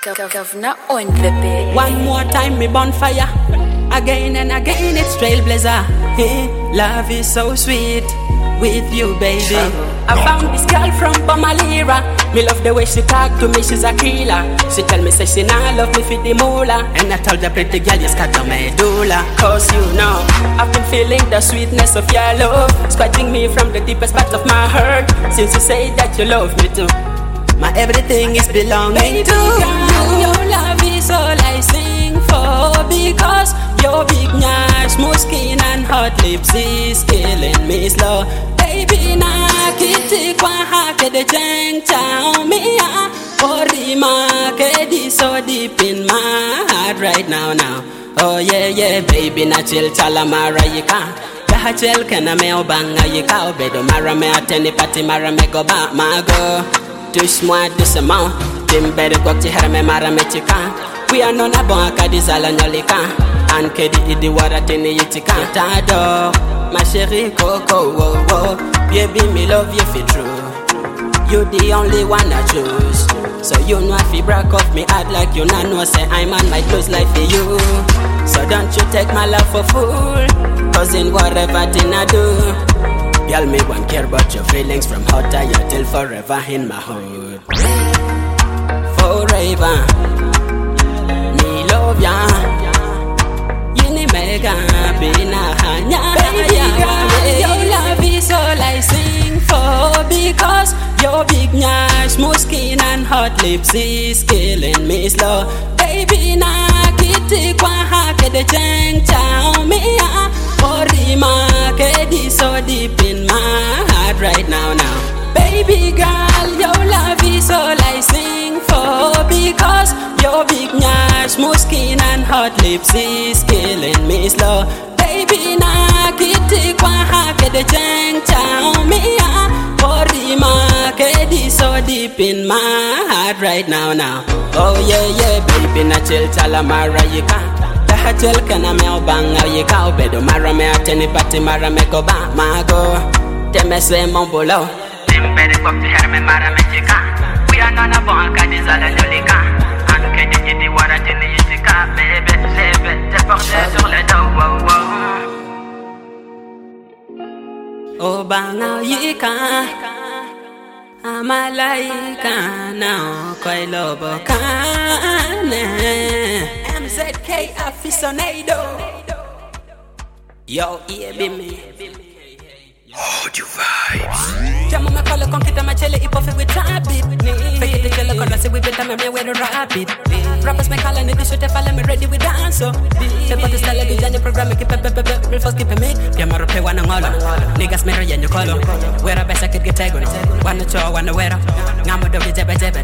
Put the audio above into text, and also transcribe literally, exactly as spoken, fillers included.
Governor on the beat. One more time, me bonfire. Again and again, it's Trailblazer. Hey, love is so sweet with you, baby. I found this girl from Pomalira. Me love the way she talk to me, she's a killer. She tell me say she nah love me for the moolah. And I told the pretty girl, you scat on medulla. Cause you know, I've been feeling the sweetness of your love, scratching me from the deepest part of my heart. Since you say that you love me too, my everything is belonging Baby to girl, you. your love is all I sing for, because your big nyash, smooth skin and hot lips is killing me slow. Baby na kiti kwa hake de cheng chao me ah, Orima kedi so deep in my heart right now now. Oh yeah yeah, baby na chill chalamara yika. Yaha chill kena me obanga yika, obedo mara me ateni pati mara me go back my go. Touche-moi doucement, tu me bête quoi que tu aimes me mara me chika. We are non a bon akadizala nyolika. And kedi idi waratini yichika. T'adore, ma chérie Coco, oh, oh. Baby me love you for true. You the only one I choose. So you know if you break off me act like you not know say I'm on my close life for you. So don't you take my love for fool, cause in whatever thing I do, girl, me won't care about your feelings from hot tire till forever in my hood. Forever, me love ya. You need mega bina hanya. Baby girl, your love is all I sing for, because your big nyash, smooth skin and hot lips is killing me slow. Baby na kiti kwa hake de cheng chao me ah, Orima kedi so deep in my heart right now now. Baby girl, your love is all I sing for, because your big nyash, smooth skin and hot lips is killing me slow. Baby na kiti kwa hake de cheng chao me ah, Orima kedi so deep in my heart right now now. Oh yeah yeah, baby na chill chalamara yika. Hachel kana me obanga yika, obedo mara me ateni pati mara me go back my go. Teme swe mon bolo. Timbere kwa tihara me mara me chika. We are nona bon kadizala nyolika. Anu kedi jidi wara jini yichika. Baby, baby, te porte sur le dos, wow, wow. Obanga yika, amalaika na koi lobo kane. M Z K aficionado. Yo, yeah, be me. Hold you vibes. Jamu me call con kita ma chele ipo fe with rabbit. Fake it chele con say we better me with a rabbit. Rappers me calling it should follow me ready with dance so. Se pot style que jani program que pepe pepe real first keep me. Pia maro pe wana ngolo. Niggas me raya nyokolo. Wera besa kid get tego. Wana cho wana wera. Ngamo do jebe jebe.